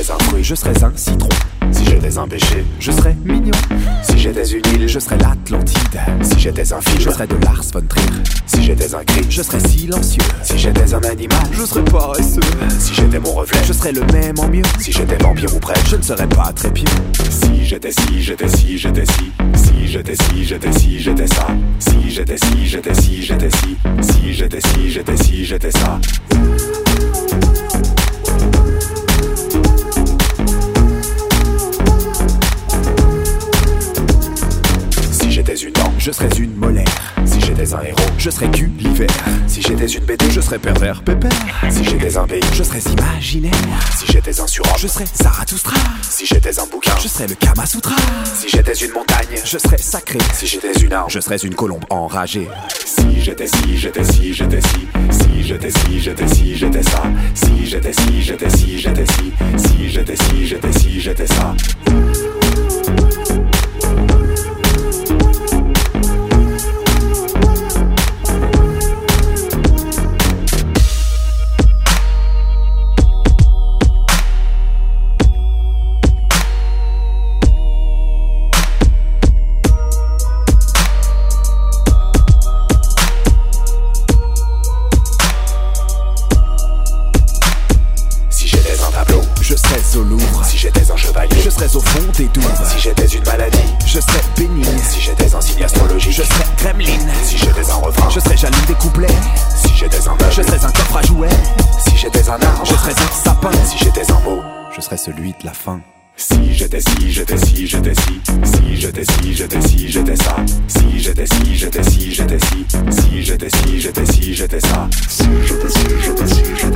j'étais un fruit, je serais un citron. Si j'étais un péché, je serais mignon. Si j'étais une île, je serais l'Atlantide. Si j'étais un film, je serais de Lars von Trier. Si j'étais un cri, je serais silencieux. Si j'étais un animal, je serais paresseux. Si j'étais mon reflet, je serais le même en mieux. Si j'étais vampire ou prêtre, je ne serais pas très pieux. Si j'étais si, j'étais si, j'étais si. Si j'étais si, j'étais si, j'étais ça. Si j'étais si, j'étais si, j'étais si. Si j'étais si, j'étais si, j'étais ça. Si j'étais une dent, je serais une molaire. Si j'étais un héros, je serais Gulliver. Si j'étais une BD, je serais pervers pépère. Si j'étais un pays, je serais imaginaire. Si j'étais un surhomme, je serais Zarathustra. Si j'étais un bouquin, je serais le Kama Sutra. Si j'étais une montagne, je serais sacré. Si j'étais une arme, je serais une colombe enragée. Si j'étais si, j'étais si, j'étais si. Si j'étais si, j'étais si, j'étais ça. Si j'étais si, j'étais si, j'étais si. Si j'étais si, j'étais si, j'étais ça. Je serais au Louvre. Si j'étais un chevalier, je serais au fond des douves. Si j'étais une maladie, je serais bénigne. Si j'étais un signe astrologique, je serais gremlin. Si j'étais un refrain, je serais jaloux des couplets. Si j'étais un meuble, je serais un coffre à jouets. Si j'étais un arbre, je serais un sapin. Si j'étais un mot, je serais celui de la fin. Si j'étais si, j'étais si, j'étais si. Si j'étais si, j'étais si, j'étais ça. Si j'étais si, j'étais si, j'étais si. Si j'étais si, j'étais si, j'étais ça. Si j'étais si, j'étais si, j'étais